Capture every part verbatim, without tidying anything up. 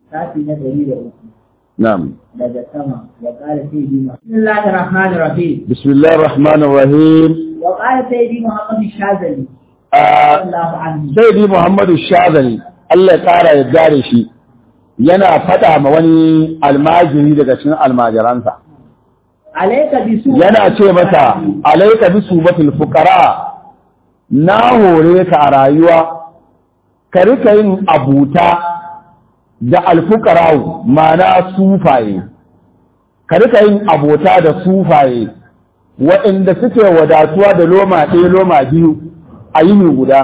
shafi na ɗari da uku. na'am daga sama wa qala sayyidi bismillahir rahmanir rahim bismillahir rahmanir rahim wa qala sayyidi muhammad shazali a Allahu anhu sayyidi muhammadu shazali Allah ya kara ya gare shi yana fada ma wani almajiri daga cikin almajiransa alayka bisu yana ce masa alayka bisubatul fuqara na hore ka a rayuwa ka rika yin abuta da alfuqara'u ma'ana sufaye ka rika yin abota da sufaye waɗanda suke wadatuwa da loma ɗaya loma biyu a yini guda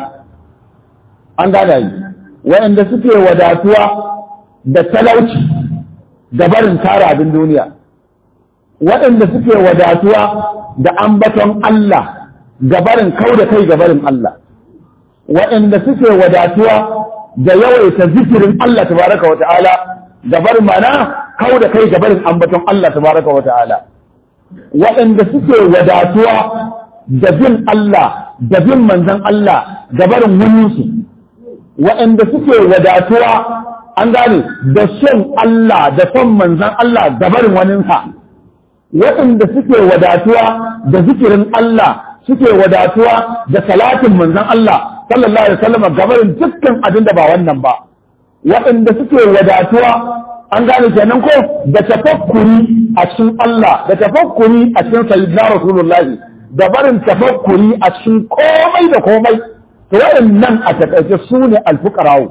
an gada yi waɗanda suke wadatuwa da talauci da barin tara abin duniya waɗanda suke wadatuwa da ambaton Allah gabarin kau da kai gabarin Allah waɗanda suke wadatuwa da yawaita zikirin Allah tabaraka wa ta'ala gabar mana kau da kai gabarin ambaton Allah tabaraka wa ta'ala waɗanda suke wadatuwa da bin Allah da bin manzon Allah gabarin wuninsu waɗanda suke wadatuwa an gane da son Allah da son manzon Allah gabarin waninsa waɗanda suke wadatuwa da zikirin Allah suke wadatuwa da salatin manzon Allah sallallahu alaihi wasallam gabarin dukkan abin da ba wannan ba waɗanda suke wadatuwa an gane kenan ko da tafakkuri a cikin Allah da tafakkuri a cikin sayyidina rasulullahi da barin tafakkuri a cikin komai da komai to waɗannan a takaice su ne alfuqara'u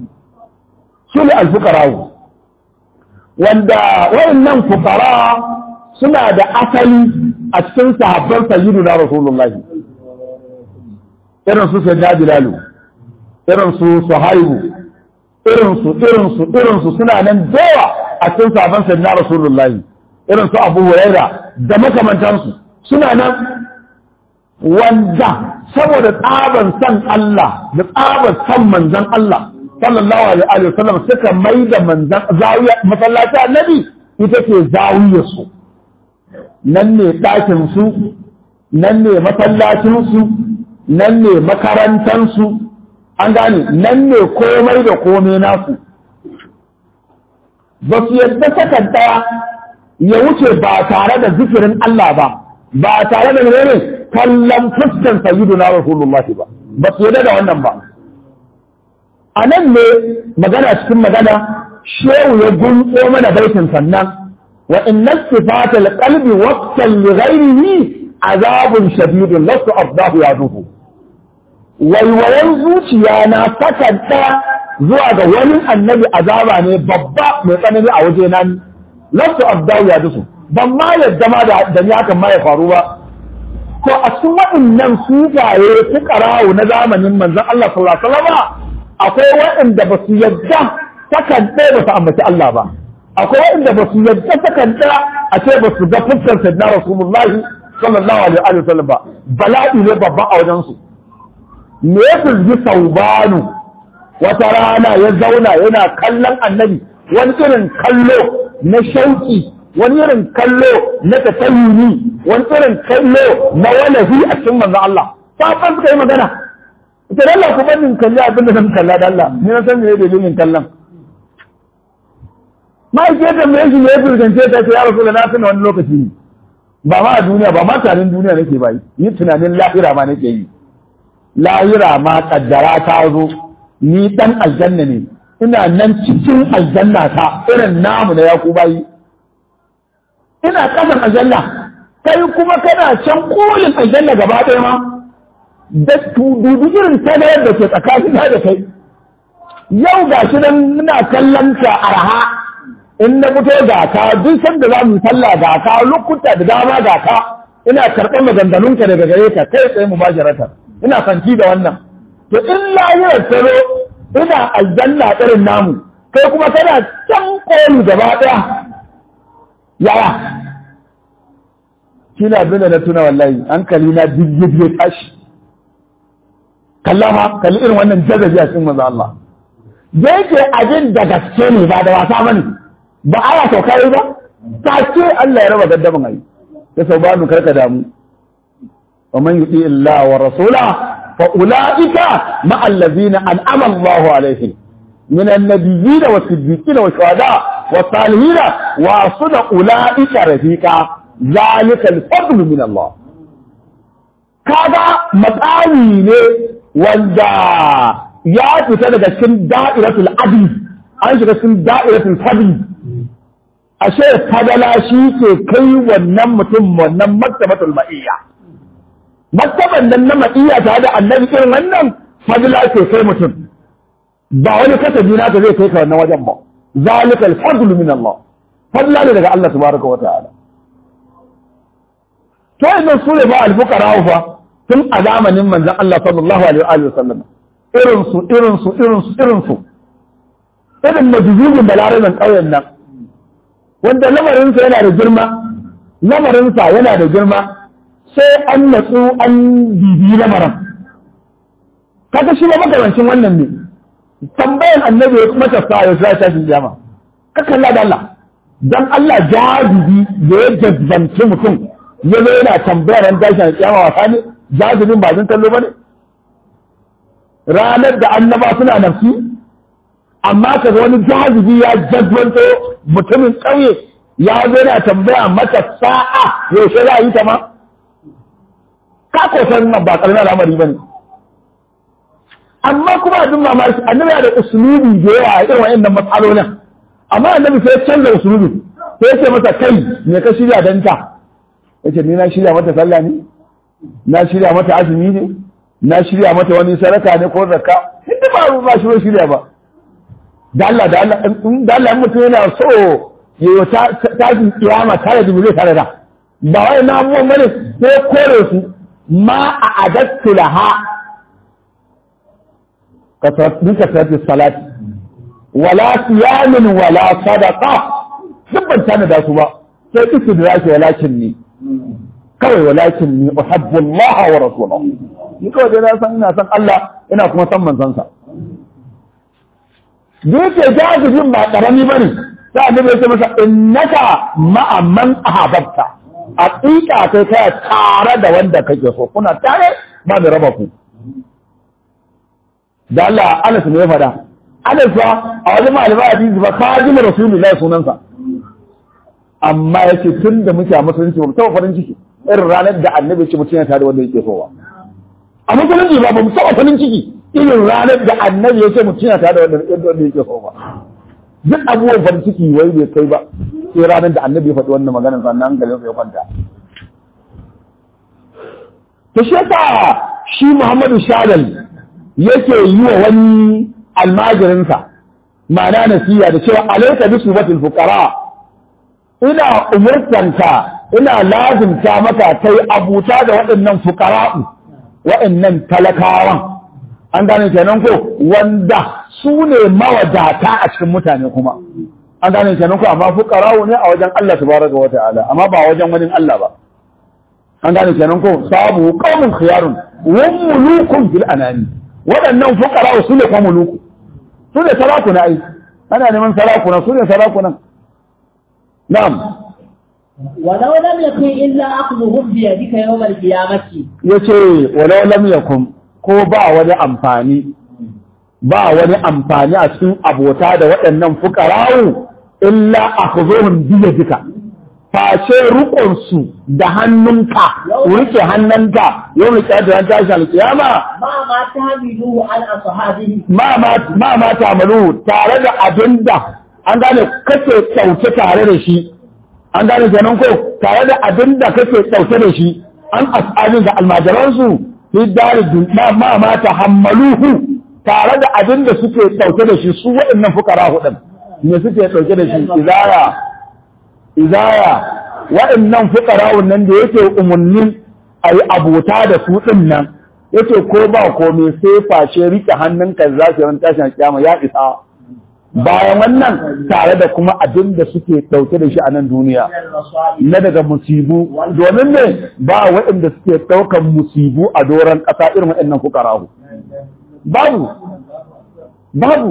su ne alfuqara'u wanda waɗannan fuqara suna da asali a cikin sahabban sayyidina rasulullahi irin su sayyidina bilalu irin su suhaibu irin su irin su irin su suna nan dawa a cikin sahabban sayyidina rasulullahi irin su abu huraira da makamantansu suna nan wanda saboda tsaban san Allah da tsaban san manzon Allah sallallahu alaihi wa sallam suka mai da manzon zawiya masallaci annabi ita ce zawiyar su nan ne ɗakin su nan ne masallacin su nan ne makarantar su an gane nan ne komai da komai nasu ba su yadda sakanta ya wuce ba tare da zikirin Allah ba ba tare da menene kallon fuskan sayyiduna rasulullahi ba ba su yadda da wannan ba a nan ne magana cikin magana shehu ya gunso mana baitin sannan wa inna sifatal qalbi waqtan li ghayrihi azabun shadidun lastu afdahu ya duhu waiwayen zuciya na sakanta zuwa ga wani annabi azaba ne babba mai tsanani a waje nan lastu afdahu ya duhu ban ma yadda ma da ni hakan ma ya faru ba to a cikin waɗannan sufaye su karawo na zamanin manzon Allah sallallahu alaihi wasallam akwai waɗanda ba su yadda sakan ɗaya ba su ambaci Allah ba akwai waɗanda ba su yadda sakan ɗaya a ce ba su ga fuskar sayyidina rasulullahi sallallahu alaihi wasallam ba bala'i ne babba a wajen su me ya fizgi saubanu wata rana ya zauna yana kallon annabi wani irin kallo na shauki wani irin kallo na tafayyuni wani irin kallo na walahi a cikin manzon Allah sabon suka yi magana ita da Allah ku bannin kalli abin da zan kalla da Allah ni na san me dalilin kallon ma'aikata mai shi ne ya firgance ta ce ya rasu da na tuna wani lokaci ne ba ma a duniya ba ma tarin duniya nake ba yi tunanin lahira ma nake yi lahira ma kaddara ta zo ni dan aljanna ne ina nan cikin aljanna ta irin namu na yakuba yi ina kasan aljanna kai kuma kana can kolin aljanna gaba ɗaya ma da dudu irin sanayar da ke tsakanin da kai yau ga shi nan muna kallon ka arha in na fito ga ka duk sanda za mu sallah ga ka lokuta da dama ga ka ina karɓar maganganunka daga gare ka kai tsaye mu bajarata ina fanci da wannan to in lahiyar tsaro ina aljanna irin namu kai kuma kana can koli gaba ɗaya yaya shi na abin da na tuna wallahi hankali na jirgin ya tashi kalla ma kalli irin wannan jazabi a cikin manzo Allah da yake abin da gaske ne ba da wasa bane ba aya to kai ba take Allah ya raba gaddaban ayi ya sau ba mu karka damu wa man yuti Allah wa rasula fa ulaika ma allazina an'ama Allah alaihim min an-nabiyyin wa siddiqin wa shuhada wa salihin wa asuna ulaika rafiqa zalika al-fadlu min Allah. Kaga matsami ne wanda ya fita daga cikin da'iratul adl an shiga cikin da'iratul fadl. Ashe fadala shi ke kai wannan mutum wannan martabatul ma'iyya. Martaban nan na ma'iyya ta da annabi irin wannan fadla ke kai mutum. Ba wani kasabi na ta zai kai ka wannan wajen ba. Zalikal fadlu min Allah. Fadla ne daga Allah tabaraka wa ta'ala. To idan sune ba al-fuqara fa tun a zamanin manzon Allah sallallahu alaihi wa sallam. Irin su irin su irin su irin su. Irin majuzubin balaraben ƙauyen nan. Wanda lamarinsa yana da girma, lamarinsa yana da girma, sai an natsu an bibi lamarin. Kaga shi ba makamancin wannan ne, tambayan annabi ya kuma tafsa ya sa tashin jama. Ka kalla da Allah, don Allah jazibi da ya jazbanci mutum ya zo yana tambayar ran tashin kiyama wasa ne, jazibin ba zan kallo ba ne. Ranar da annaba suna nafsi, amma ka ga wani jazibi ya jazbanto mutumin ƙauye ya zo yana tambaya mata sa'a yaushe za a yi ta ma? Ka kosan nan ba ƙarnar al'amari ba ne. Amma kuma abin mamaki annabi ya da usulubi da yawa a irin wa'annan matsalolin. Amma annabi sai ya canza usulubi sai ya ce masa kai me ka shirya don ta? Ya ce ni na shirya mata sallah ne? Na shirya mata azumi ne? Na shirya mata wani sadaka ne ko zakka? Inda ba ba shi shirya ba. Da Allah da Allah da Allah mutum yana so yayi tashin kiyama tare da zai tare da ba wai na abubuwan bane sai kore su ma a adattu laha kasatu kasatu salati wala siyamin wala sadaqa dubban tana da su ba sai istidraki walakin ni kawai walakin ni uhibbu Allah wa rasulahu ni kawai dai na san ina san Allah ina kuma san manzon sa da yake jazibin ba ƙarami ba ne sai annabi ya ce masa innaka ma'a man ahabbta haqiqa kai kai tare da wanda kake so kuna tare ba da raba ku da Allah Anas ne ya fada Anas fa a wajen malama hadisi ba khadimu rasulullahi sunansa amma yake tun da muke a musulunci ba mu taɓa farin ciki irin ranar da annabi ya ce mutum ya tare wanda yake so ba a musulunci ba ba mu taɓa farin ciki irin ranar da annabi ya ce mutum ya tare wanda wanda yake so ba duk abubuwan farin ciki wai bai kai ba sai ranar da annabi ya faɗi wannan maganar sannan hankalin ya kwanta to shi yasa shi Muhammadu Shadal yake yi wa wani almajirinsa ma'ana nasiya da cewa alayka bi subatil fuqara ina umurtanka ina lazimta maka kai abuta da waɗannan fuqara'u waɗannan talakawan an gane kenan ko wanda su ne mawadata a cikin mutane kuma an gane kenan ko amma fuqara'u ne a wajen Allah tabaraka wa ta'ala amma ba wajen wani Allah ba an gane kenan ko sabu qaumun khiyarun wa mulukum fil anani waɗannan fuqara'u su ne kuma muluku su ne sarakuna ai ana neman sarakuna su ne sarakunan na'am ولو لم يكن إلا أخذهم بيدك يوم القيامة yace walau lam yakun ko ba wani amfani ba wani amfani a cikin abota da waɗannan fuqara'u illa akhudhuhum biyadika face rukun su da hannunka rike hannunka yau ne kada ran tashi alkiyama ma ma tahmiluhu an ashabihi ma ma ma ma ta'malu tare da abinda an gane kake kyauce tare da shi an gane kenan ko tare da abinda kake kyauce da shi an asabin da almajiransu fi dari dunya ma ma tahammaluhu tare da abinda suke kyauce da shi su waɗannan fukara hudun ne suke kyauce da shi izaya izaya waɗannan fuqara'un nan da yake umarnin a yi abota da su ɗin nan yake ko ba komai sai face rike hannunka za su ran tashin kiyama ya isa bayan wannan tare da kuma abin da suke ɗauke da shi a nan duniya na daga musibu domin ne ba waɗanda suke ɗaukan musibu a doron ƙasa irin waɗannan fuqara'u babu babu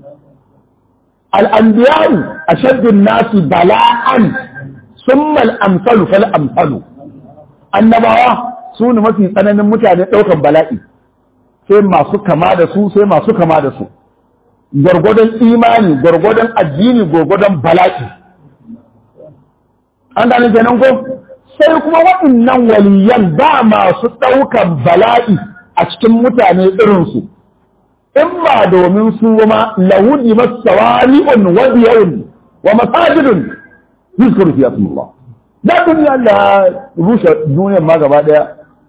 al'anbiya'u ashaddun nasi bala'an summa al'amsalu fal amsalu annabawa su ne mafi tsananin mutane ɗaukan bala'i sai masu kama da su sai masu kama da su gwargwadon imani gwargwadon addini gwargwadon bala'i an gane kenan ko sai kuma waɗannan waliyan ba masu ɗaukan bala'i a cikin mutane irinsu in ba domin su ma lahudi masawali'un wa biyun wa masajidun yuzkuru fi asmillah da duniya Allah rushe duniyar ma gaba daya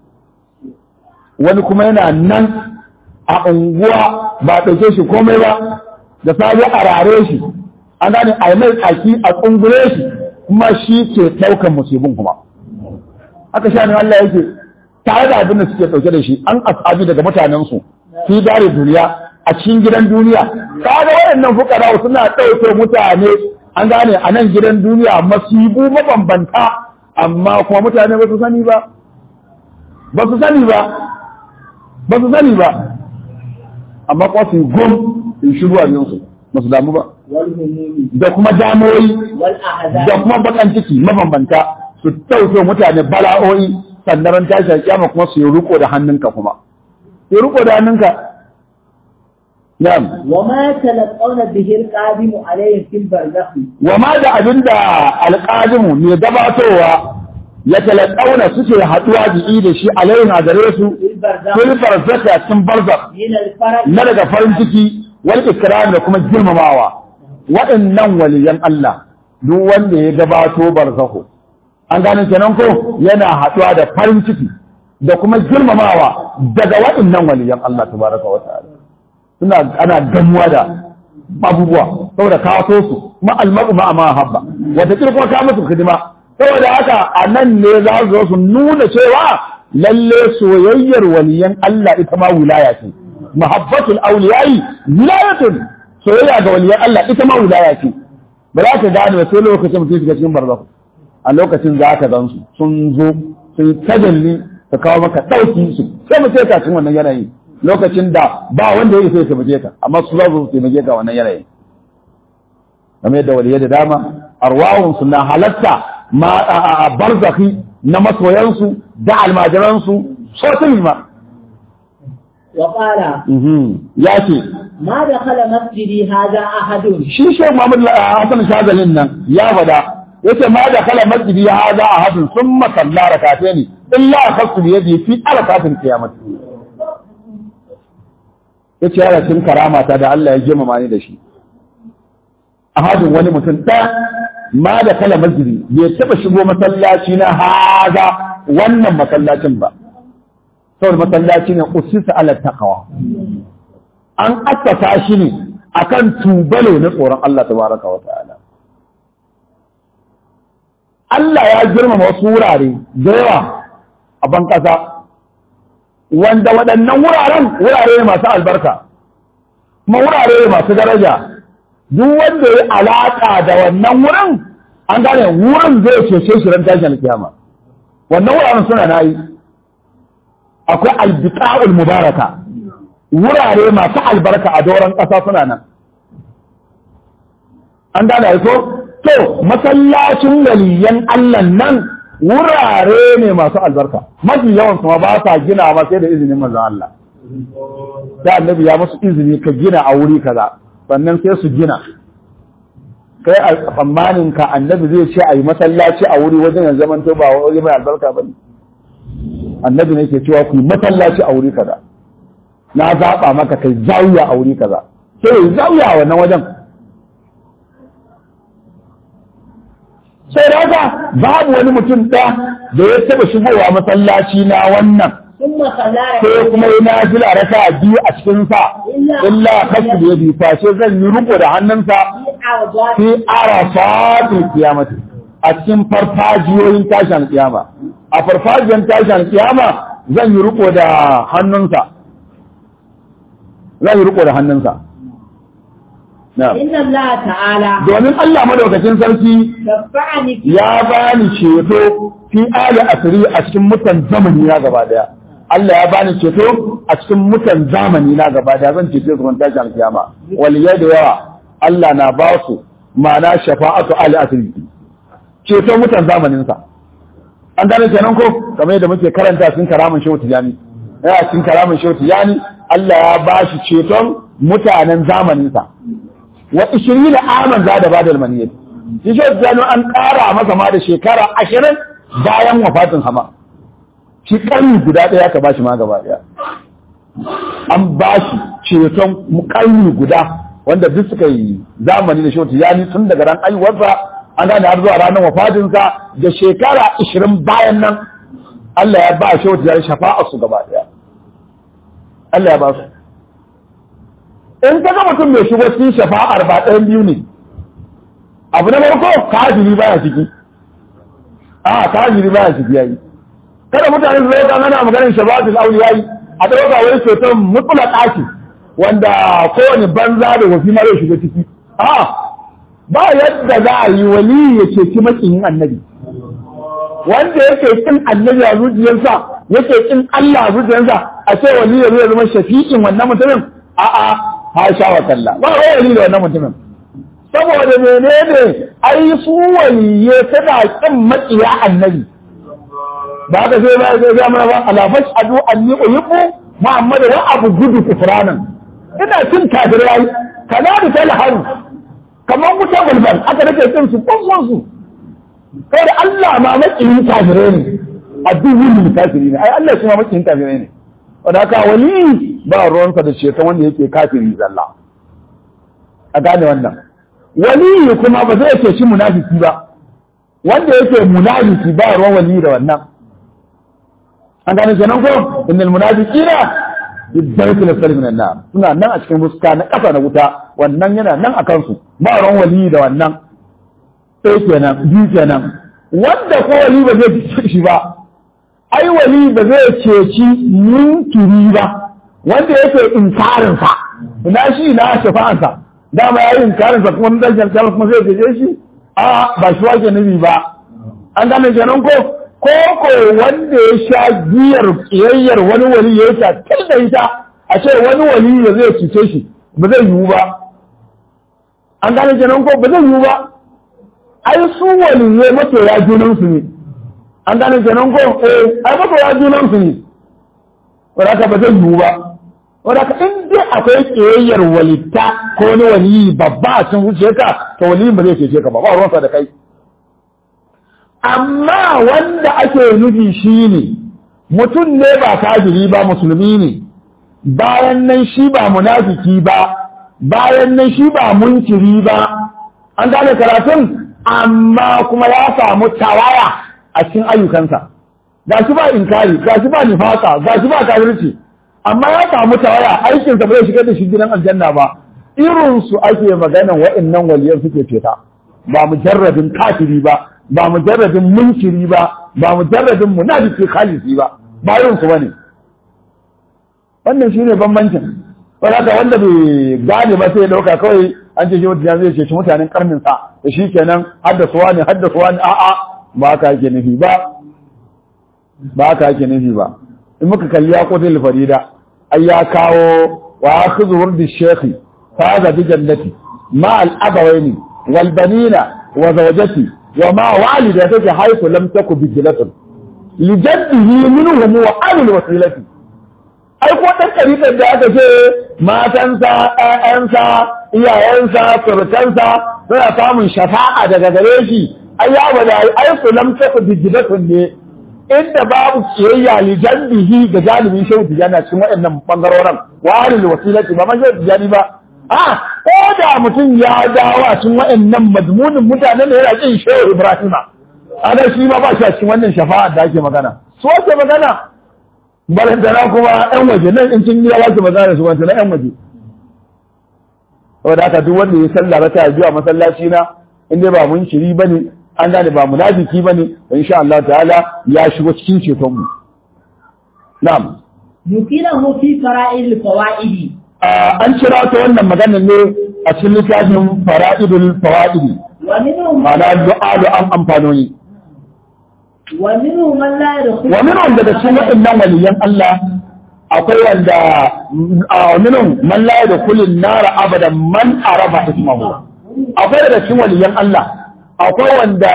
wani kuma yana nan a unguwa ba ɗauke shi komai ba da sabi a rare shi an gane a mai tsaki a tsungure shi kuma shi ke ɗaukan musibin kuma aka sha ne Allah yake tare da abin da suke ɗauke da shi an asabi daga mutanensu fi dare duniya a cikin gidan duniya kaga waɗannan fukara suna ɗauke mutane an gane a nan gidan duniya masibu mabambanta amma kuma mutane ba su sani ba ba su sani ba ba su sani ba amma kuma su gom in shiru a yansu ba su damu ba da kuma damoyi da kuma bakan ciki mabambanta su ɗauke mutane bala'o'i sannan tashi kiyama kuma su yi riko da hannunka kuma yi riko da hannunka na'am وما يتلقون به القادم عليهم في البرزخ wama da abinda alqadimu ne gabatowa ya talaqauna suke haduwa da da shi alaihin a gare su fil barzakh a cikin barzakh من الفرج na daga farin ciki wal ikram da kuma girmamawa waɗannan waliyan Allah duk wanda ya gabato barzakh an gane kenan ko yana haduwa da farin ciki da kuma girmamawa daga waɗannan waliyan Allah tabaraka wa ta'ala suna ana gamuwa da abubuwa saboda ka so su ma almaru ma ma habba wata kirko ka musu hidima saboda haka a nan ne za su zo su nuna cewa lalle soyayyar waliyan Allah ita ma wilaya ce mahabbatul awliyai wilayatun soyayya ga waliyan Allah ita ma wilaya ce ba za ka gane ba sai lokacin mutum shiga cikin barzakh a lokacin za ka gan su sun zo sun tajalli ka kawo maka dauki su sai mu sai ka cikin wannan yanayi lokacin da ba wanda yake sai taimake ka amma su za su taimake ka wannan yanayi kamar yadda waliyai da dama arwahun su na halatta ma a barzakhi na masoyansu da almajiransu sosai ma وقال ya ce ما دخل مسجدي هذا أحد shi shi Muhammad Hassan Shazalin nan ya fada yace ma da kala masjidi hada ahadun thumma salla rak'atayn illa akhadtu bi yadi fi arakatil qiyamah yace yana cin karama ta da Allah ya girmama ni da shi ahadun wani mutum ɗaya ma da kala masjidi bai taba shigo masallaci na haza wannan masallacin ba saboda masallaci ne usisa ala taqwa an assasa shi ne akan tubalo na tsoron Allah tabaraka wa ta'ala Allah ya girmama wasu wurare da yawa a ban kasa wanda waɗannan wuraren wurare ne masu albarka kuma wurare ne masu daraja duk wanda ya alaka da wannan wurin an gane wurin zai cece shi ran tashin kiyama wannan wuraren suna nayi akwai albiqa'ul mubaraka wurare masu albarka a doron ƙasa suna nan an gane ko to masallacin waliyan Allah nan wurare ne masu albarka mafi yawan kuma ba sa gina ma sai da izinin manzon Allah da annabi ya musu izini ka gina a wuri kaza sannan sai su gina kai a tsammanin ka annabi zai ce a yi masallaci a wuri wajen yanzu zaman to ba wuri mai albarka bane annabi ne ke cewa ku yi masallaci a wuri kaza na zaɓa maka kai zawiya a wuri kaza sai zawiya a wannan wajen sai da haka babu wani mutum ɗaya da ya taɓa shigowa masallaci na wannan sai kuma yi nafila raka biyu a cikin sa illa kasu da ya bi fashe zan yi riko da hannunsa fi arafatul kiyamati a cikin farfajiyoyin tashin kiyama a farfajiyan tashin kiyama zan yi riko da hannunsa zan yi riko da hannunsa inna Allah ta'ala domin Allah madaukakin sarki ya bani ceto fi ali asri a cikin mutan zamani na gaba daya Allah ya bani ceto a cikin mutan zamani na gaba daya zan cece su ran tashin kiyama waliyai da yawa Allah na ba su ma'ana shafa'atu ali asri ceto mutan zamanin sa an gane kenan ko kamar yadda muke karanta cikin karamin shehu tijani ya cikin karamin shehu tijani Allah ya ba shi ceton mutanen zamaninsa wa ishirin aman za da badal maniyat shi shi zano an ƙara masa ma da shekara ashirin bayan wafatin hama shi ƙarni guda ɗaya ka bashi ma gaba ɗaya an bashi ceton ƙarni guda wanda duk suka yi zamani da shi yani tun daga ran aiwarsa an gane har zuwa ranar wafatinsa da shekara ashirin bayan nan Allah ya ba shi wata shafa'a su gaba ɗaya Allah ya ba su in ka ga mutum mai shigo cikin shafa'ar ba ɗayan biyu ne abu na farko kafiri baya ciki a kafiri baya ciki yayi kada mutane su zai kana maganar shafa'atul awliya yayi a dauka wani ceton mutlaq aki wanda kowane banza da wafi ma zai shiga ciki a ba yadda za a yi wali ya ceci makiyin annabi wanda yake kin annabi a zuciyarsa yake kin Allah a zuciyarsa a ce wali ya zama shafi'in wannan mutumin a'a hasha wa kalla ba wani da wannan mutumin saboda menene ai su waliye tana kin makiya annabi ba ka sai ba sai ga mana ba ala fashadu anni uhibbu muhammad wa abu gudu kufranan ina cin kafirai kana da talharu kamar mutan balbal aka nake cin su kun su kai da Allah ma makiyin kafirai ne addubul kafiri ne ai Allah shi ma makiyin kafirai ne wanda haka wali ba ruwansa da ceton wanda yake kafiri zalla a gane wannan wali kuma ba zai ceci munafiki ba wanda yake munafiki ba ruwan wali da wannan an gane kenan ko innal munafiqina bidarkil asfali minan nar suna nan a cikin muska na kafa na wuta wannan yana nan akan su ba ruwan wali da wannan sai kenan biyu kenan wanda ko wali ba zai ceci shi ba ai wali ba zai ceci munkiri ba wanda yake inkarinsa ina shi na shafa'ansa dama ya yi inkarinsa kuma mun daljan kiyama kuma zai cece shi a ba shi wake nabi ba an gane kenan ko ko ko wanda ya sha giyar kiyayyar wani wali ya sha da ita a ce wani wali ya zai cece shi ba zai yiwu ba an gane kenan ko ba zai yiwu ba ai su wali ne masoya junansu ne an gane kenan ko eh ai ba ya junan su ne wanda ba zai yiwu ba wanda in dai akwai kiyayyar walitta ko wani wali babba a cikin zuciyarka to wali ba zai cece ka ba ba ruwansa da kai amma wanda ake nufi shine mutum ne ba kafiri ba musulmi ne bayan nan shi ba munafiki ba bayan nan shi ba munkiri ba an gane karatun amma kuma ya samu tawaya a cikin ayyukansa ga shi ba inkari ga shi ba nifaka ga shi ba kafirci amma ya samu tawaya aikinsa ba zai shigar da shi gidan aljanna ba irin su ake magana wa'annan waliyan suke feta ba mujarradin kafiri ba ba mujarradin munkiri ba ba mujarradin munafiki khalisi ba ba irin su bane wannan shine bambancin wanda wanda bai gane ba sai ya dauka kawai an ce shi mutum zai ce shi mutanen karnin sa da shi kenan haddasuwa ne haddasuwa ne a'a ba ka yake nufi ba ba ka yake nufi ba in muka kalli ya kodin farida ai ya kawo wa akhudhu wurdi shaykhi faza bi jannati ma al abawaini wal banina wa zawjati wa ma walidatihi haythu lam taku bi jilatun li jaddihi minhum wa al wasilati ai ko dan tarikar da aka ce matansa ƴaƴansa iyayensa surutansa suna samun shafa'a daga gare shi ai ya bada ai su lam taku bijidatun ne inda babu kiyayya li janbihi ga jalibin shehu tijani cikin waɗannan bangarorin walil wasilati ba man shehu tijani ba a ko da mutum ya dawo a cikin waɗannan mazmunin mutanen da yana kin shehu ibrahima ana shi ma ba shi a cikin wannan shafa'a da ake magana so ake magana balantana kuma yan waje nan in cin gida ba su magana su wanta na yan waje saboda haka duk wanda ya sallah ba ta zuwa masallaci na in dai ba mun shiri bane an gane ba munafiki bane insha Allah ta'ala ya shigo cikin ceton mu na'am yukilahu fi fara'il fawaidi an kira ta wannan magana ne a cikin littafin fara'idul fawaidi wa minhum ma'ana du'a an amfanoni wa minhum man la yadkhulu wa minhum daga cikin waɗannan waliyan Allah akwai wanda a minhum man la yadkhulu an-nar abadan man araba ismahu akwai daga cikin waliyan Allah akwai wanda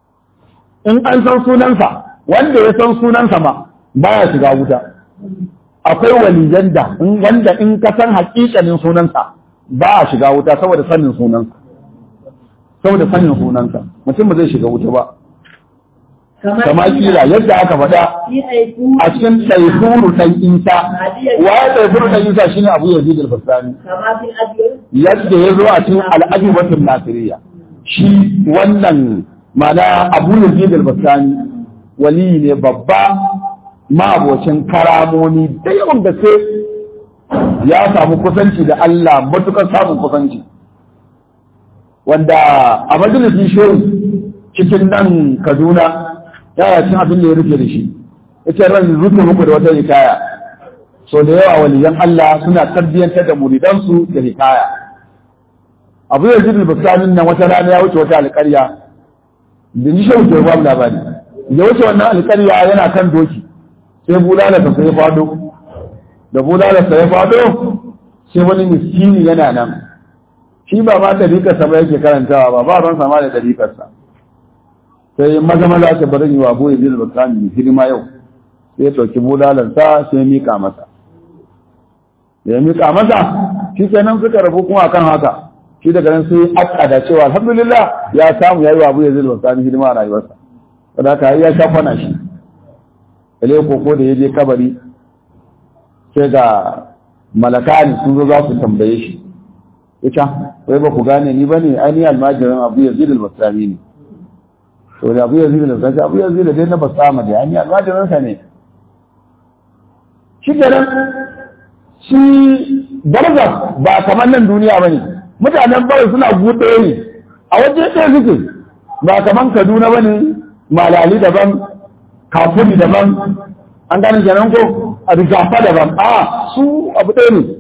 in an san sunansa wanda ya san sunansa ma baya shiga wuta akwai waliyan da wanda in ka san hakikanin sunansa ba a shiga wuta saboda sanin sunansa saboda sanin sunansa mutum ba zai shiga wuta ba kama kila yadda aka faɗa a cikin taifuru ɗan isa waye taifuru ɗan isa shine abu yazid al-bastami yadda ya zo a cikin al'ajubatul nasiriya shi wannan mana abu yazid al-bastami wali ne babba ma'abocin karamomi da yawan gaske ya samu kusanci da Allah matukar samun kusanci wanda a majalisin shehu cikin nan Kaduna ya cin abin da ya rufe da shi yace ran rufe muku da wata hikaya so da yawa waliyan Allah suna tarbiyyantar da muridansu da hikaya Abu Yazid al-Bastami nan wata rana ya wuce wata alƙarya da ni shehu ke ba mu labari ya wuce wannan alƙarya yana kan doki sai bulalarsa sai ya fado da bulalarsa ya fado sai wani miskini yana nan shi ba ma dariƙarsa ba yake karantawa ba ba ran sama da dariƙarsa sai maza maza ta bari wa Abu Yazid al-Bastami hidima yau sai ya dauki bulalarsa sai ya mika masa da ya mika masa shi kenan suka rabu kuma akan haka shi daga nan sai akada cewa alhamdulillah ya samu yayi wa Abu Yazid al-Bastami hidima a rayuwarsa saboda haka ya shafana shi ele koko da yaje kabari sai ga malakani sun zo za su tambaye shi ita wai ba ku gane ni bane ani almajirin Abu Yazid al-Bastami ne to da Abu Yazid al-Bastami Abu Yazid da na Bastami da ani almajirin sa ne shi kenan shi barza ba kamar nan duniya bane mutanen bari suna buɗe ne a waje ɗaya suke ba kamar Kaduna bane malali daban kafuri daban an gane kenan ko a rigafa daban a su abu ɗaya ne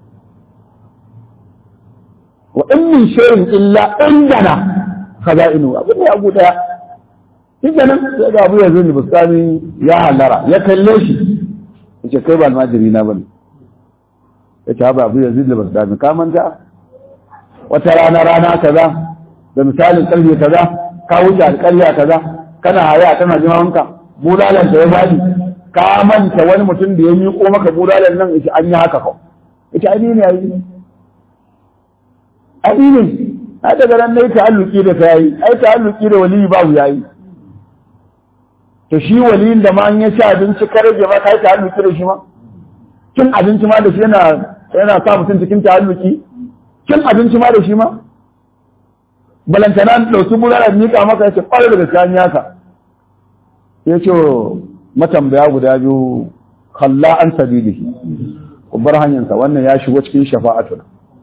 wa in min shay'in illa indana khaza'inu abu ne abu ɗaya shi kenan sai ga Abu Yazid al-Bastami ya halara ya kalle shi yace kai ba almajiri na bane yace ba Abu Yazid al-Bastami ka manta wata rana rana kaza da misalin karfe kaza ka wuce alƙarya kaza kana haya kana jimawanka bulalan da ya fadi ka manta wani mutum da ya miƙo maka bulalan nan yace an yi haka ko yace ai ne yayi ai ne ai daga ran nayi ta'alluki da kai ai ta'alluki da wali babu yayi to shi waliyin da ma an ya ci abinci kare ma kai ta'alluki da shi ma cin abinci ma da shi yana yana sa mutum cikin ta'alluki cin abinci ma da shi ma balantana dauki bulalan mika maka yace kwarai da gaskiya an yaka ya ce matambaya guda biyu kalla an sabilihi ku bar hanyarsa wannan ya shigo cikin shafa'atuna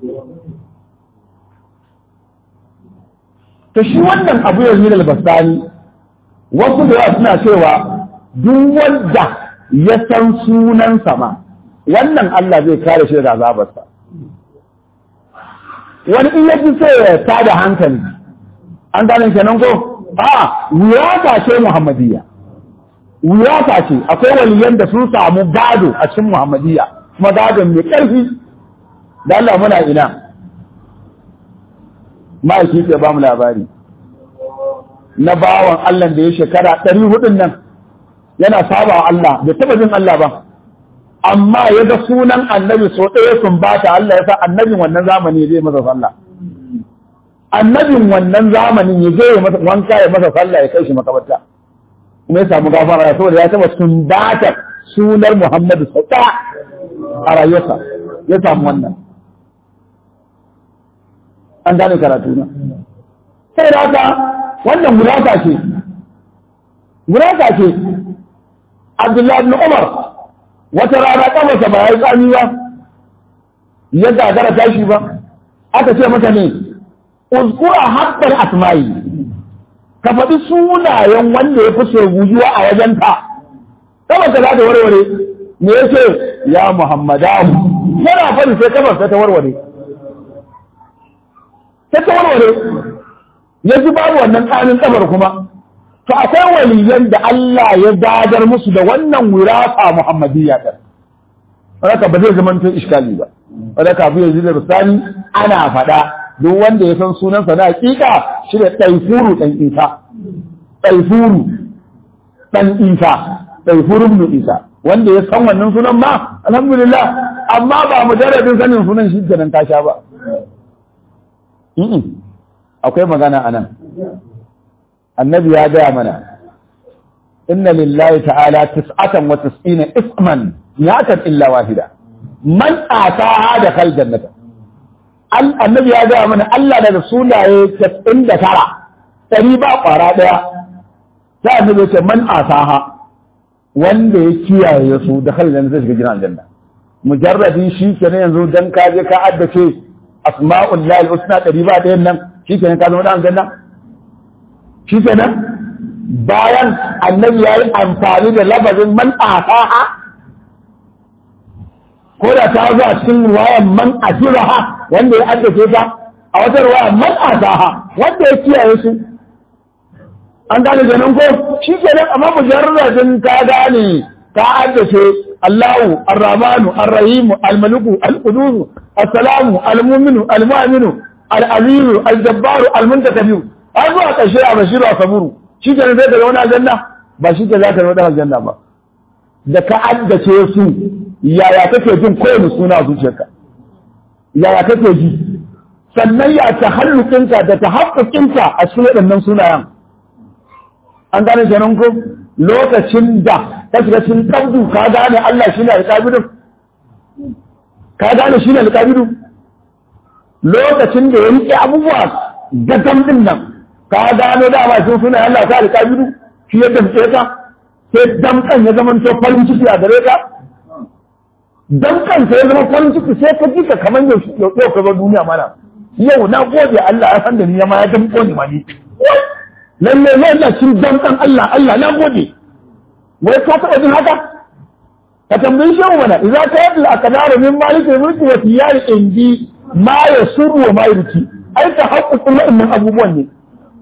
ta shi wannan Abu Yazid al-Bastami wasu da suna cewa duk wanda ya san sunan sama wannan Allah zai kare shi daga azabarsa wani in yaji sai ya tada hankali an gane kenan ko a wiyata ce Muhammadiyya wiyata ce akwai waliyan da sun samu gado a cikin Muhammadiyya kuma gadon mai ƙarfi da Allah muna ina ma'aiki ke ba mu labari na bawan Allah da ya shekara ɗari hudun nan yana saba wa Allah bai taɓa jin Allah ba amma ya ga sunan annabi so ɗaya sun bata Allah ya sa annabin wannan zamani zai masa sallah annabin wannan zamanin ya je masa wanka ya masa sallah ya kai shi makabarta kuma ya samu gafara ya saboda ya taɓa sun bata sunar Muhammadu sau ɗaya a rayuwarsa ya samu wannan an gane karatu na sai da haka wannan murata ce murata ce Abdullahi ibn Umar wata rana kamarsa ba ya yi tsami ba ya gagara tashi ba aka ce mata ne uzkura haqqal asma'i ka faɗi sunayen wanda ya fi soyuwa a wajenta kamarsa za ta warware me yace ya Muhammadahu yana faɗi sai kamarsa ta warware ta warware ya ji babu wannan tsanin kabar kuma to akwai waliyan da Allah ya gadar musu da wannan wirasa Muhammadiyya din haka ba zai zama to iskali ba haka Abu Yazid al-Bastami ana faɗa duk wanda ya san sunansa na hakika shi da Taifuru dan Isa Taifuru dan Isa Taifuru ibn Isa wanda ya san wannan sunan ma alhamdulillah, amma ba mujarradin sanin sunan shi kenan ka sha ba. Akwai magana anan. Annabi ya gaya mana inna lillahi ta'ala tis'atan wa tis'ina isman ya'tan illa wahida man ataha da kal jannata. Annabi ya gaya mana Allah da sunaye tis'in da tara ɗari ba ƙwara ɗaya. Sai annabi ya ce man ataha wanda ya kiyaye su da kal jannata zai shiga gidan aljanna. Mujarradin shi kenan yanzu dan ka je ka addace asma'ul lahi husna ɗari ba ɗayan nan shi kenan ka zama dan aljanna. Shi kenan bayan annabi ya yi amfani da labazin man asaha ko da ta zo a cikin ruwayan man asiraha wanda ya addace ta a wata ruwaya man asaha wanda ya kiyaye su an gane ganin ko shi kenan amma mujarradin ka gane ka addace Allahu Ar-Rahmanu Ar-Rahimu Al-Maliku Al-Qudus As-Salamu Al-Mu'minu Al-Mu'minu Al-Azizu Al-Jabbaru Al-Muntakabir an zuwa ƙarshe a bashiru a saburu shi ke zai ka wani aljanna ba shi ke za ka wani aljanna ba da ka addace su yaya kake jin kowane suna a zuciyarka yaya kake ji sannan ya ta hallukinka da ta haƙƙoƙinka a cikin waɗannan sunayen an gane kenan ko lokacin da ka shiga cikin kabdu ka gane Allah shi ne alƙabidu ka gane shi ne alƙabidu lokacin da ya riƙe abubuwa gaggam ɗin nan ka gano dama sun suna Allah ta alƙabiru shi ya damce ka sai damkan ya zama to farin ciki a gare ka damkan sai ya zama farin ciki sai ka ji ka kamar yau yau ka zo duniya mana yau na gode Allah ya san da ni ma ya damko ni ma ni lalle ne Allah cin damkan Allah Allah na gode wai ka taɓa jin haka ka tambayi shehu mana idza ka yadda akadaru min maliki mulki wa tiyari indi ma yasurru wa ma yurki ai ta haƙƙoƙin waɗannan abubuwan ne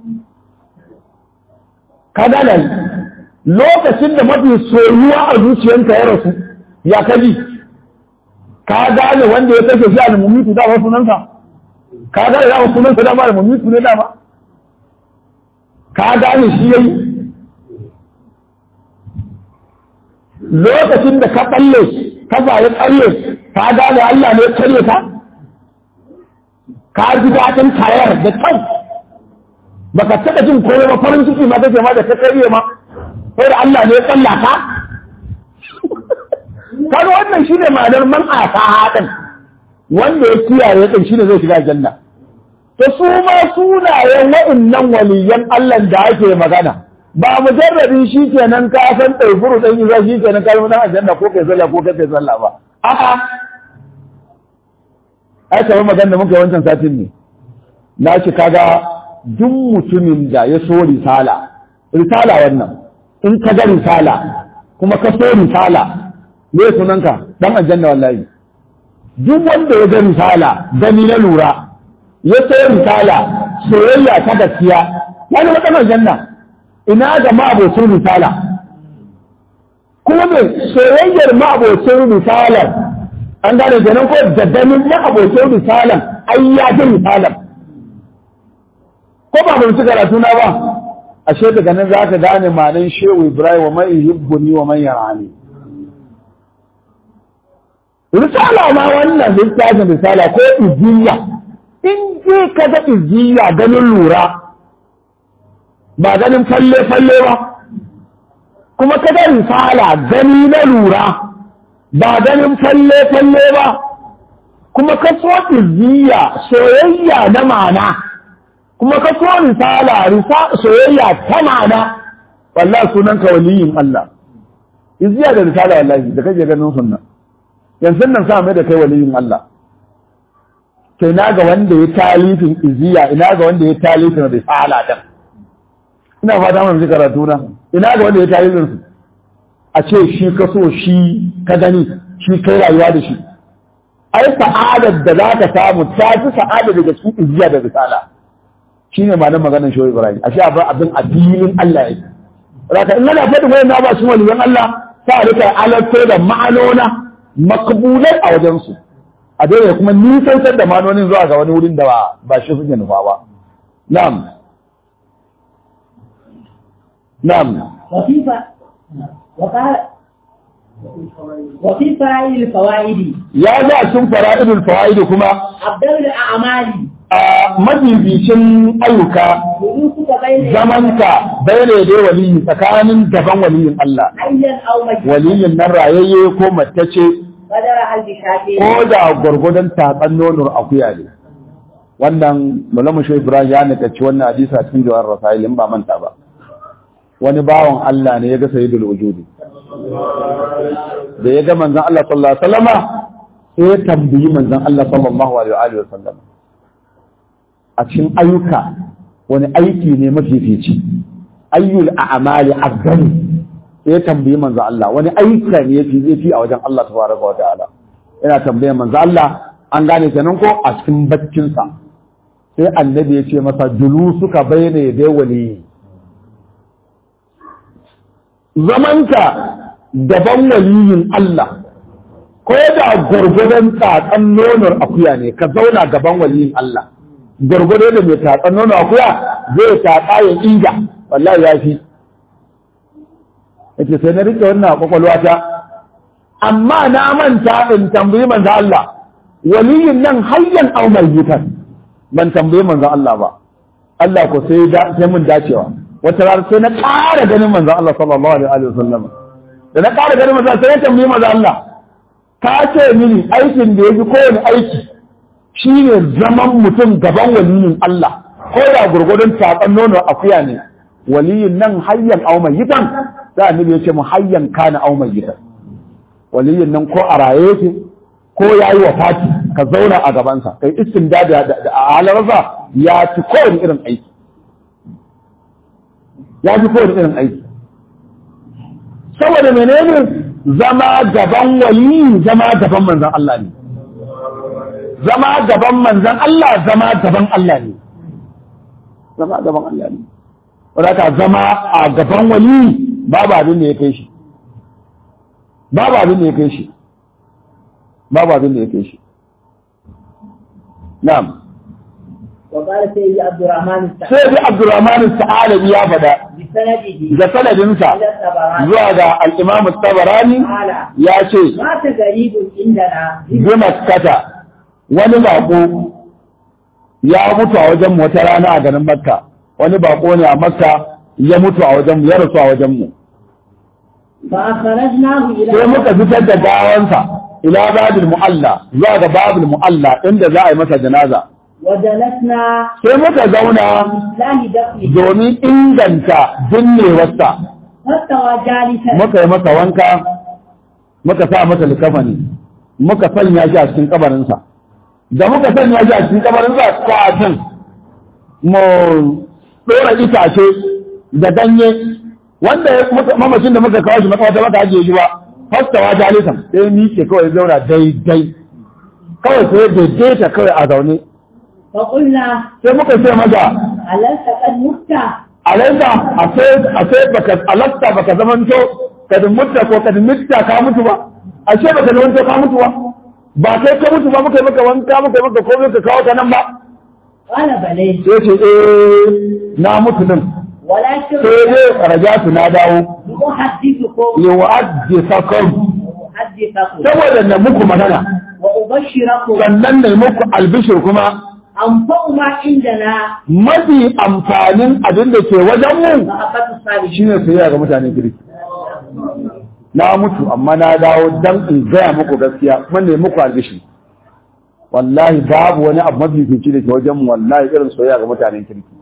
ka gane lokacin da mafi soyuwa a zuciyanka ya rasu ya kaji ka gane wanda ya kashe shi al-mumitu da wasu sunansa ka gane da wasu sunansa da ma al-mumitu ne da ma ka gane shi yayi lokacin da ka balle ka ba ya tsalle ka gane Allah ne ya kare ka ka ji daɗin tayar da kyau baka taɓa jin komai ba farin ciki ma kake ma da ta kariye ma sai da Allah ne ya tsalla ka kaga wannan shine ma'anar man asa hadan wanda ya kiyaye din shine zai shiga janna to su ma sunayen wa'annan waliyan Allah da ake magana ba mujarradin shikenan ka san taifuru dan yi zai shikenan ka zama aljanna ko kai sallah ko kai sallah ba a'a ai kamar magana muka wancan satin ne na shi kaga duk mutumin da ya so risala risala wannan in ka ga risala kuma ka so risala me sunanka dan aljanna wallahi duk wanda ya ga risala gani na lura ya so risala soyayya ta gaskiya wani dan aljanna ina ga ma'abocin risala kuma me soyayyar ma'abocin risalar an gane kenan ko da ganin ma'abocin risalar ai ya ga risalar ko ba mun ci karatu na ba ashe daga nan zaka gane malan Shehu Ibrahim wa man yuhibbuni wa man yarani risala ma wannan littafin risala ko iziya in je ka ga iziya ganin lura ba ganin falle falle ba kuma ka ga risala gani na lura ba ganin falle falle ba kuma ka so iziya soyayya na mana kuma ka so risala risa soyayya ta mana wallahi sunan ka waliyin Allah iziya da risala wallahi da kake ganin sunna yanzu nan sa mai da kai waliyin Allah kai na ga wanda ya talifin iziya ina ga wanda ya talifin risala dan ina fata mun ji karatu na ina ga wanda ya talifin su a ce shi ka so shi ka gani shi kai rayuwa da shi ai sa'adar da za ka samu ta fi sa'adar daga cikin iziya da risala shi ne ma'anar maganar Shehu Ibrahim a sha abin abin addinin Allah yake raka in ana faɗin wayan na ba shi waliyan Allah sa rika alatto da ma'anona makbulai a wajen su a dole kuma nisantar da ma'anonin zuwa ga wani wurin da ba shi suke nufa ba na'am na'am وكيف وقال وفي فرائض الفوائد ya za cikin fara'idul fawaid kuma أفضل الأعمال a mabibicin ayyuka جلوسك بين zamanka bayyana da waliyi tsakanin gaban waliyin Allah حيا أو ميتا waliyin nan rayayye ko mattace قدر هل بشاكين ko da gurgudan tatsan nonon akuya ne wannan malamu shi Ibrahim ya nakaci wannan hadisi a cikin jawar rasail in ba manta ba wani bawan Allah ne ya ga sayyidul wujudi da ya ga manzon Allah sallallahu alaihi wasallama sai ya tambayi manzon Allah sallallahu alaihi wa sallam a cikin ayyuka wani aiki ne mafifici ayyul a'mali afdal sai ya tambayi manzon Allah wani aika ne yafi yafi a wajen Allah tabaraka wa ta'ala ina tambayar manzon Allah an gane kenan ko a cikin baccin sa sai annabi ya ce masa julusuka bayna yaday wali zamanka gaban waliyin Allah ko da gurgudan tsatsan nonon akuya ne ka zauna gaban waliyin Allah gurgudo da mai tatsan nonon akuya zai tatsa ya inga wallahi ya fi yace sai na rike wannan kwakwalwa ta amma na manta in tambayi manzo Allah waliyin nan hayyan aw mayyitan ban tambayi manzo Allah ba Allah ko sai da sai mun dacewa wata rana sai na ƙara ganin manzo Allah sallallahu alaihi wa sallam da na ƙara ganin manzo sai na tambayi manzo Allah ka ce mini aikin da yafi kowane aiki shine zaman mutum gaban waliyin Allah ko da gurgurdun tatsan nono akuya ne waliyin nan hayyan aw mayyitan da annabi ya ce mu hayyan kana aw mayyitan waliyin nan ko a raye yake ko yayi wafati ka zauna a gaban sa kai istimdad da alarza ya ci kowane irin aiki ya ci kowane irin aiki saboda menene zama gaban wali zama gaban manzon Allah ne zama gaban manzon Allah zama gaban Allah ne zama gaban Allah ne wadaka zama a gaban wali babu abin da ya kai shi babu abin da ya kai shi babu abin da ya kai shi na'am وقال سيدي عبد الرحمن السعالبي سيدي عبد الرحمن السعالبي يا فدا بسنده da sanadinsa إلى الطبراني zuwa ga al-Imam at-Tabarani قال ya ce مات غريب عندنا bi Makkata wani bako ya mutu a wajen mu wata rana a garin Makka wani bako ne a Makka ya mutu a wajen mu ya rasu a wajen mu فأخرجناه إلى sai muka fitar da gawansa ila babil mu'alla zuwa ga babil mu'alla inda za a yi masa janaza وجلسنا sai muka zauna الله دفنه domin inganta binnewarsa فاستوى جالسا muka yi masa wanka muka sa masa likafani muka sanya shi a cikin kabarinsa da muka sanya shi a cikin kabarinsa kafin mu dora itace da ganye wanda mamacin da muka kawo shi matsawata maka ajiye shi ba fastawa jalisan sai miƙe kawai zauna daidai kawai sai daidaita kawai a zaune فقلنا sai muka ce maza ألست قد مت alaika a sai baka alasta baka zamanto kad mutta ko kad mitta ka mutu ba ashe baka zamanto ka mutu ba ba kai ka mutu ba muka yi maka wanka muka yi maka komai ka kawo ka nan ba قال بلى sai ce eh na mutu nan ولكن sai dai rajatu na dawo أحدثكم yu'addisakum أحدثكم saboda na muku magana وأبشركم sannan ne muku albishir kuma أنفع ما عندنا mafi amfanin abin da ke wajen mu محبة الصالحين shine soyayya ga mutanen kirki na mutu amma na dawo dan in gaya muku gaskiya kuma ne muku albishi wallahi babu wani abu mafifici da ke wajen mu wallahi irin soyayya ga mutanen kirki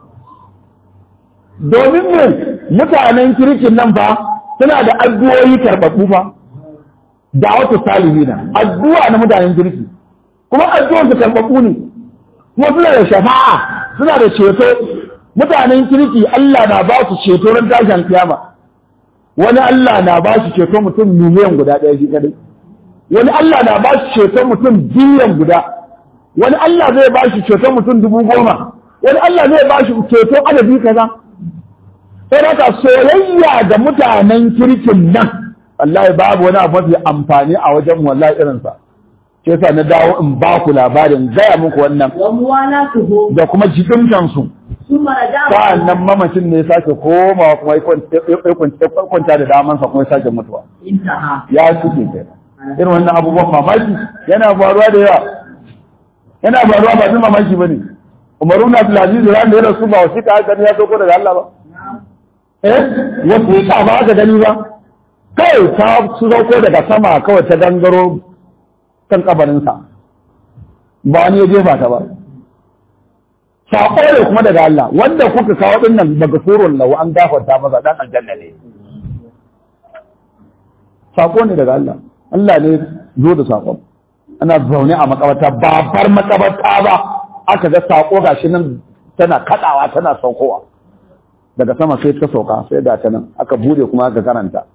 domin ne mutanen kirkin nan fa suna da addu'o'i karɓaɓɓu fa da'watu salihina addu'a na mutanen kirki kuma addu'ar su karɓaɓɓu ne kuma suna da shafa'a suna da ceto mutanen kirki Allah na ba su ceto ran tashin kiyama wani Allah na ba shi ceto mutum miliyan guda ɗaya shi kadai wani Allah na ba shi ceto mutum biliyan guda wani Allah zai ba shi ceto mutum dubu goma wani Allah zai ba shi ceto adadi kaza sai haka soyayya ga mutanen kirkin nan wallahi babu wani abu mafi amfani a wajen wallahi irinsa sai sa na dawo in ba ku labarin gaya muku wannan وموالاتهم da kuma jidimtan su ثم رجع sa'annan mamacin ne ya sake komawa kuma ya kwanta da damansa kuma ya sake mutuwa انتهى ya suke kai irin wannan abubuwan mamaki yana faruwa da yawa yana faruwa ba su mamaki bane Umar ibn Abdul Aziz ran da ya rasu ba wasi ka gani ya sauko daga Allah ba eh wasu ka ba ga gani ba kai ta su sauko daga sama kawai ta gangaro kan kabarinsa ba ni ya jefa ta ba sako ne kuma daga Allah wanda kuka kawo din nan daga surun lahu an gafarta masa dan aljanna ne sako ne daga Allah Allah ne zo da sako ana zaune a makabarta babar makabarta ba aka ga sako gashi nan tana kadawa tana saukowa daga sama sai ta sauka sai da ta nan aka bude kuma aka karanta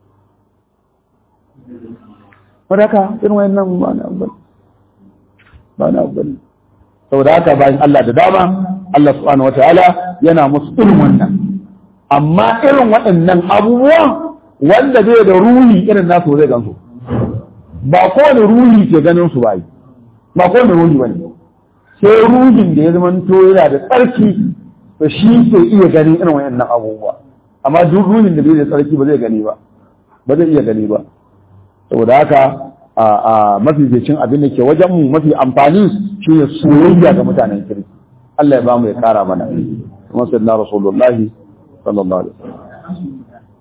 wadaka irin wayannan ba na abu ba na abu saboda haka bayan Allah da dama Allah subhanahu wataala yana musu irin wannan amma irin waɗannan abubuwa wanda zai da ruhi irin nasu zai gansu ba kowane ruhi ke ganin su bai ba kowane ruhi bane sai ruhin da ya zama to yana da tsarki to shi ke iya ganin irin wayannan abubuwa amma duk ruhin da bai da tsarki ba zai gani ba ba zai iya gani ba saboda haka a mafificin abin da ke wajen mu mafi amfani shi ne soyayya ga mutanen kirki Allah ya ba mu ya kara mana kuma sayyidina rasulullahi sallallahu alaihi wasallam